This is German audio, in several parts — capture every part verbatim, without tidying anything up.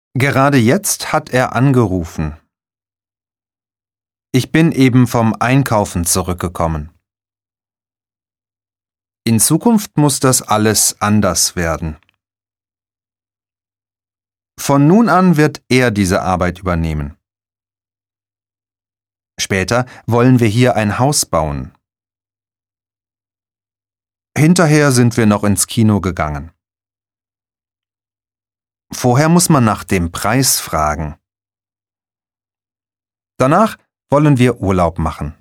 Gerade jetzt hat er angerufen. Ich bin eben vom Einkaufen zurückgekommen. In Zukunft muss das alles anders werden. Von nun an wird er diese Arbeit übernehmen. Später wollen wir hier ein Haus bauen. Hinterher sind wir noch ins Kino gegangen. Vorher muss man nach dem Preis fragen. Danach wollen wir Urlaub machen.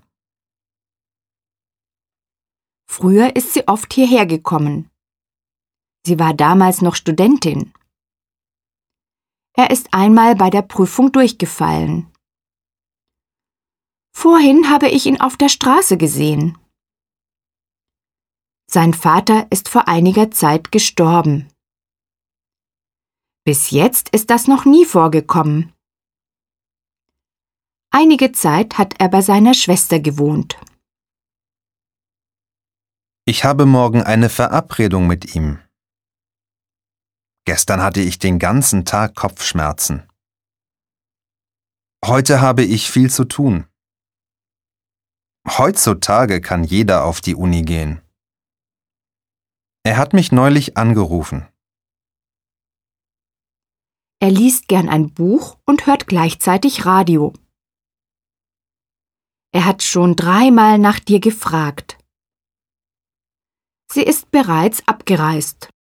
Früher ist sie oft hierher gekommen. Sie war damals noch Studentin. Er ist einmal bei der Prüfung durchgefallen. Vorhin habe ich ihn auf der Straße gesehen. Sein Vater ist vor einiger Zeit gestorben. Bis jetzt ist das noch nie vorgekommen. Einige Zeit hat er bei seiner Schwester gewohnt. Ich habe morgen eine Verabredung mit ihm. Gestern hatte ich den ganzen Tag Kopfschmerzen. Heute habe ich viel zu tun. Heutzutage kann jeder auf die Uni gehen. Er hat mich neulich angerufen. Er liest gern ein Buch und hört gleichzeitig Radio. Er hat schon dreimal nach dir gefragt. Sie ist bereits abgereist.